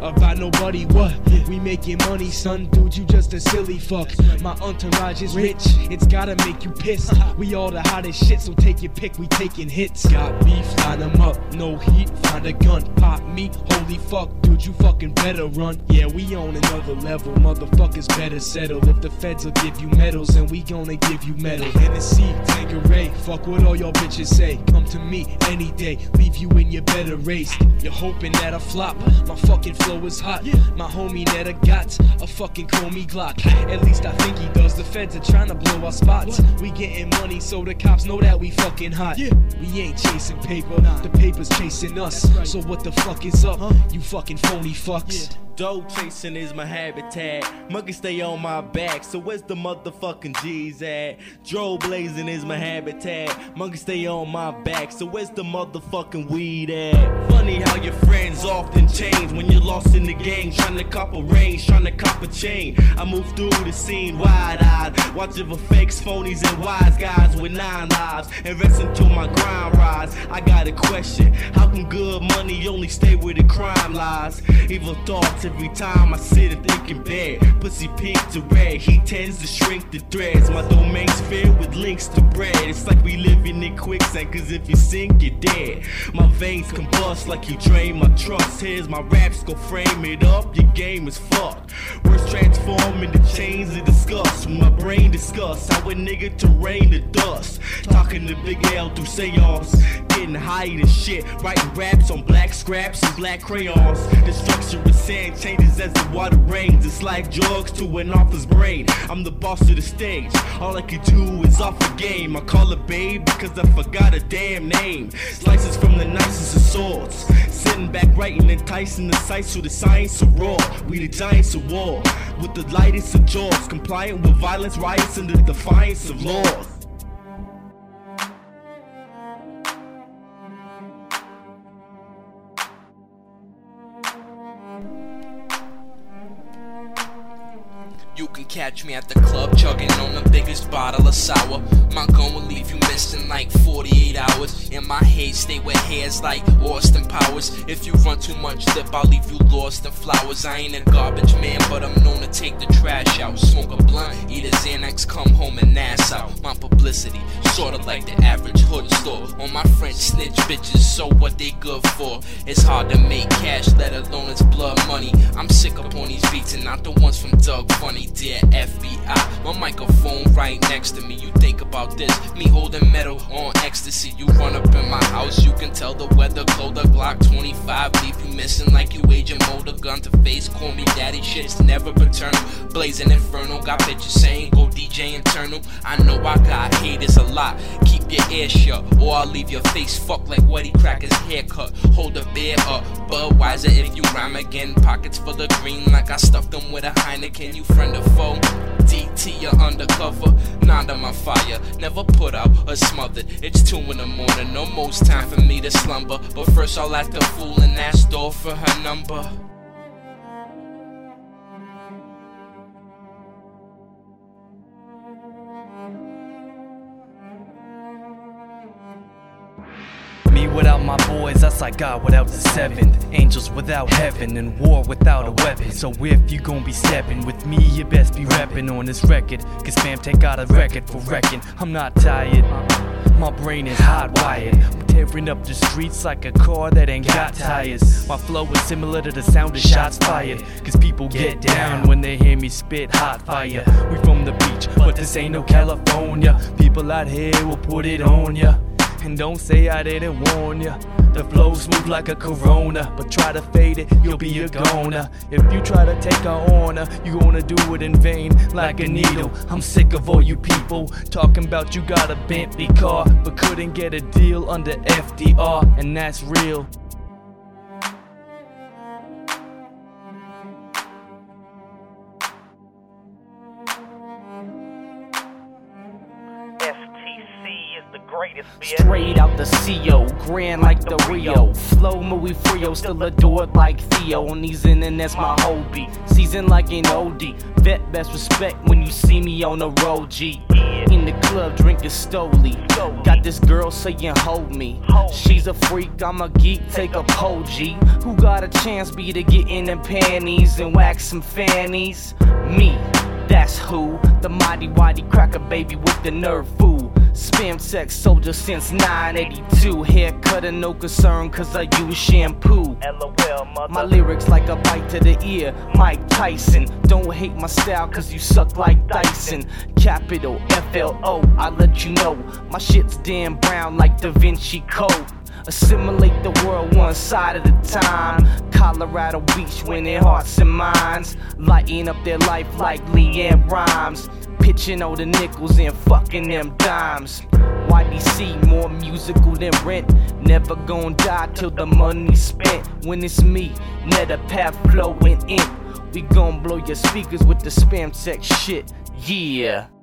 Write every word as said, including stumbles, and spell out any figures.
about nobody, what? We making money, son, dude, you just a silly fuck. My entourage is rich, it's gotta make you pissed. We all the hottest shit, so take your pick, we taking hits. Got beef, line them up, no heat, find a gun, pop me, holy fuck, dude, you fucking better run. Yeah, we on another level, motherfuckers better settle. If the feds will give you medals, then we gonna give you metal. Hennessy, Tanqueray, fuck what all y'all bitches say. Come to me any day, leave you in your better race. You're hoping that I flop, my fucking flow is hot. My homie never got a fucking Comey Glock. At least I think he does. The feds are trying to blow our spots. We getting money so the cops know that we fucking hot. We ain't chasing paper, the paper's chasing us. So what the fuck is up, you fucking phony fucks? Dope chasing is my habitat. Monkey stay on my back, so where's the motherfucking G's at? Dro blazing is my habitat. Monkey stay on my back, so where's the motherfucking weed at? Funny how your friends often change when you're lost in the game, trying to cop a range, trying to cop a chain. I move through the scene wide-eyed, watching for fakes, phonies, and wise guys with nine lives, and rest until my grind rise. I got a question: how come good money only stay where the crime lies? Evil thoughts every time I sit and think in bed. Pussy pink to red, he tends to shrink the threads. My domain's filled with links to bread. It's like we living in quicksand, cause if you sink, you're dead. My veins combust like you drain my trust. Here's my raps, go frame it up, your game is fucked. Words transform into chains of disgust. When my brain discuss how a nigga terrain the dust. Talking to Big L through seance, getting high as shit, writing raps on black scraps and black crayons. The structure is sand changes as the water rains. It's like drugs to an author's brain. I'm the boss of the stage, all I can do is offer game. I call her babe because I forgot her damn name. Slices from the nicest of swords, sitting back writing, enticing the sights with the science of raw. We the giants of war, with the lightest of jaws, compliant with violence, riots, and the defiance of laws. You can catch me at the club chugging on the biggest bottle of sour. My gun will leave you missing like forty-eight hours. In my head stay with hairs like Austin Powers. If you run too much lip, I'll leave you lost in flowers. I ain't a garbage man, but I'm known to take the trash out. Smoke a blunt, eat a Xanax, come home and ass out. My publicity, sorta like the average hood store. On my French snitch bitches, so what they good for? It's hard to make cash, let alone it's blood money. I'm sick up on these beats and not the ones from Doug Funny. Dear F B I, my microphone right next to me. You think about this, me holding metal on ecstasy. You run up in my house, you can tell the weather. Clother Glock twenty-five, leave you missing like you aging motor. Gun to face, call me daddy, shit's never paternal. Blazing inferno, got bitches saying go D J internal. I know I got haters a lot, keep your ear shut, or I'll leave your face fucked like Weddy Cracker's haircut. Hold a beer up, Budweiser if you rhyme again. Pockets full of green like I stuffed them with a Heineken. You friend or foe? D T, you're undercover, not on my fire, never put out or smothered. It's two in the morning, no most time for me to slumber. But first I'll act a fool and ask door for her number. Me without my boys, that's like God without the seventh. Angels without heaven and war without a weapon. So if you gon' be stepping with me, you best be reppin' on this record. Cause fam, take out a record for wrecking. I'm not tired, my brain is hot-wired. I'm tearing up the streets like a car that ain't got tires. My flow is similar to the sound of shots fired. Cause people get down when they hear me spit hot fire. We from the beach, but this ain't no California. People out here will put it on ya. And don't say I didn't warn ya. The flow smooth like a Corona, but try to fade it, you'll be a goner. If you try to take our honor, you gonna do it in vain like a needle. I'm sick of all you people talking about you got a Bentley car, but couldn't get a deal under F D R, and that's real. S T C is the greatest, bitch. Straight out the C O, grand like the Rio. Flow movie Frio, still adored like Theo. On these internets, my hobby. Seasoned like an O D. Vet best respect when you see me on the road, G. In the club, drinking slowly. Got this girl saying, hold me. She's a freak, I'm a geek, take a poll, G. Who got a chance, be to get in them panties and wax some fannies? Me, that's who. The mighty whitey cracker baby with the nerve fool. Spam sex soldier since nine eighty-two. Haircut and no concern cause I use shampoo. LOL, mother. My lyrics like a bite to the ear, Mike Tyson. Don't hate my style cause you suck like Dyson. Capital F L O, I let you know. My shit's Dan Brown like Da Vinci Code. Assimilate the world one side at a time. Colorado Beach winning hearts and minds. Lighting up their life like Leanne Rhymes. Pitching all the nickels and fucking them dimes. Y D C more musical than rent. Never gon' die till the money's spent. When it's me, Netapath flowing in. We gon' blow your speakers with the spam tech shit. Yeah.